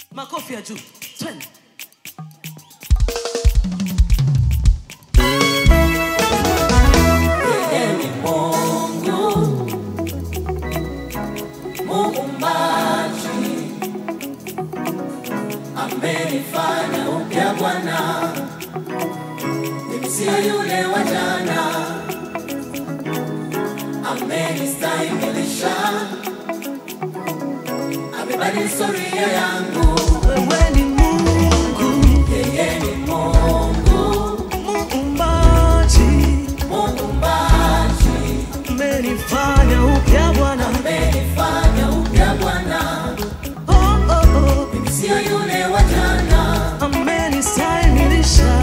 Makofi ya juu. Twende. Amenifanya upya Bwana, mimi sio yule wa jana. Amenistahimilisha, amebadili historia yangu. Wewe ni Mungu, yeye ni Mungu, muumbaji. Amenifanya upya Bwana, amenifanya upya Bwana. Mimi sio yule wa jana. Amenistahimilisha,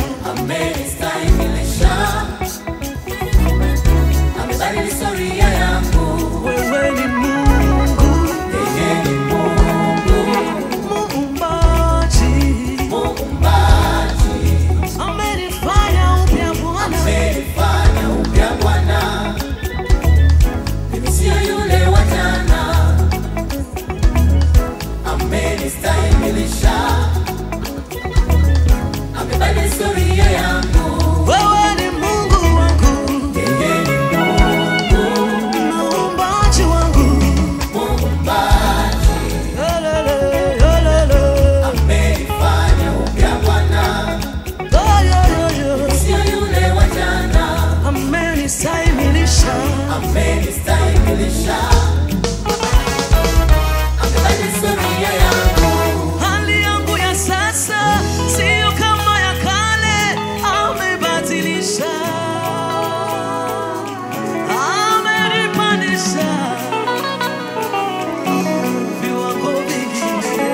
amebadili historia yangu. wewe ni Mungu, Yeye ni Mungu, muumbaji. Amenifanya upya Bwana, amenifanya upya Bwana. Mimi sio yule wa jana. Amenistahimilisha, amebadili historia yangu. wewe ni Mungu wangu, Yeye ni Mungu, muumbaji wangu. muumbaji. Elele. Amenifanya upya Bwana. Sio yule wa jana. Amenistahimilisha, Amenistahimilisha, amebadili historia yangu. hali yangu ya sasa sio kama ya kale. Amebadilisha, amenipandisha viwango vingine.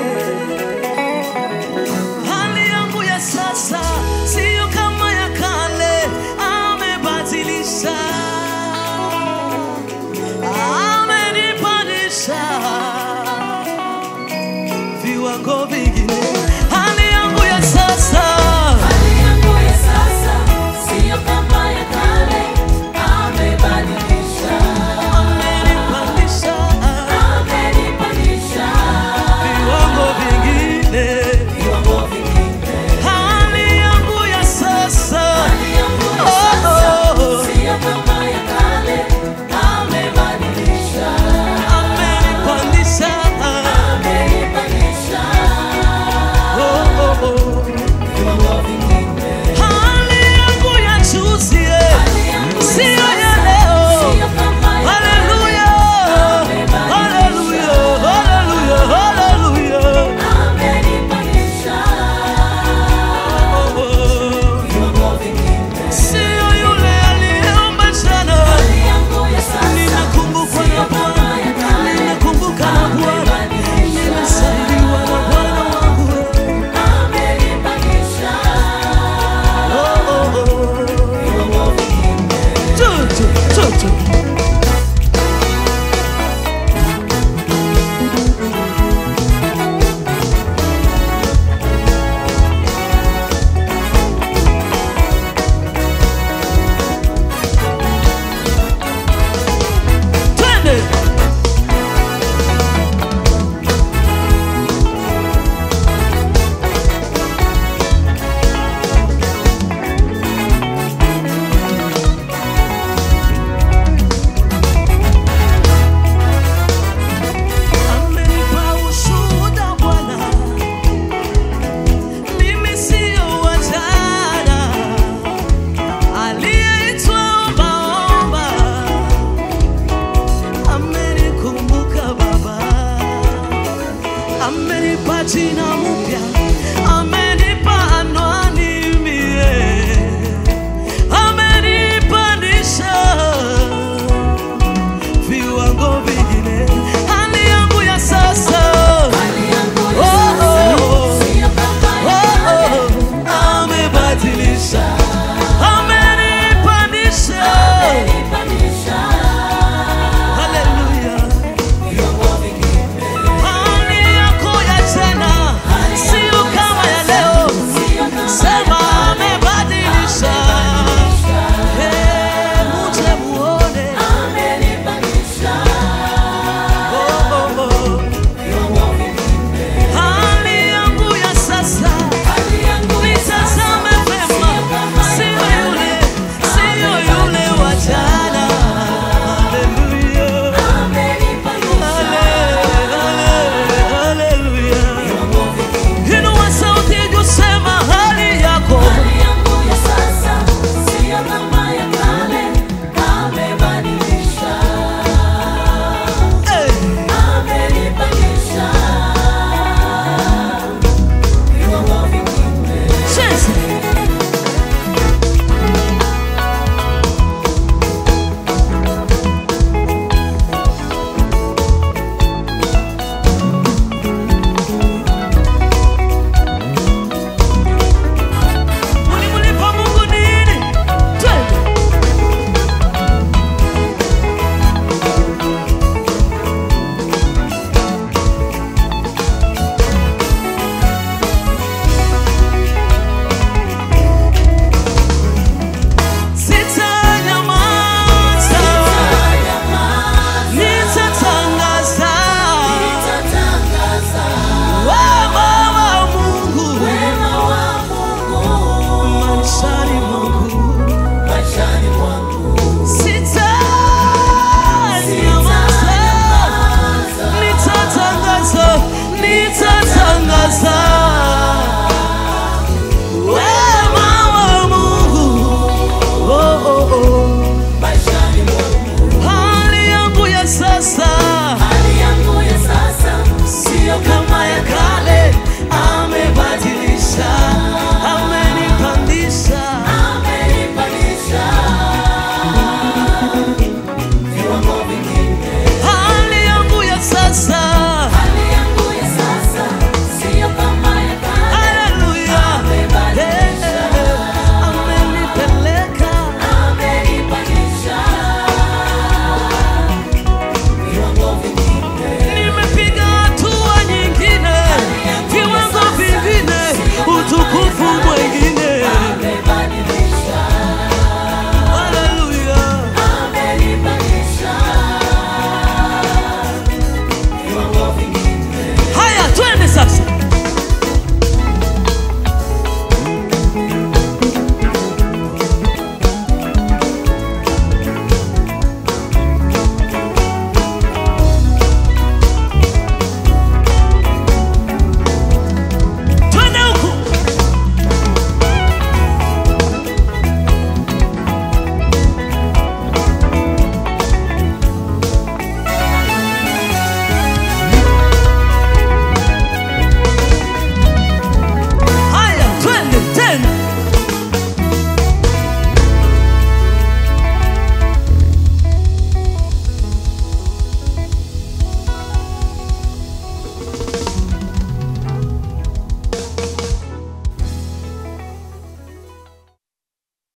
Hali yangu ya sasa sio kama ya kale. Amebadilisha, amenipandisha viwango vingine. Hali yangu ya sasa, Hali yangu ya sasa sio kama ya kale. Amebadilisha, amenipandisha amenipandisha viwango vingine. viwango vingine. Hali yangu ya sasa, Hali yangu ya sasa sio kama ya kale. Amebadilisha, amenipandisha amenipandisha viwango vingine. hali yangu ya juzi, Hali yangu ya sio sasa ya leo. sio kama ya Haleluya, haleluya, haleluya, haleluya. amenipandisha viwango vingine. Sio yule aliyeomba jana. Hali yangu ya sasa Ninakumbukwa na Bwana, ninakumbuka na Bwana, nimesaidiwa na Bwana wangu. amenipandisha viwango vingine. Tutu. Twende. Amenipa ushuhuda Bwana, mimi sio wa jana, aliyeitwa ombaomba. Amenikumbuka Baba, amenipa jina mpya, amenipa anwani mie, amenipandisha viwango vingine. Hali yangu ya sasa, Hali yangu ya sasa sio kama ya kale. amebadilisha, amenipandisha. Amenipandisha Haleluya. viwango vingine. Hali yako ya jana sio asante.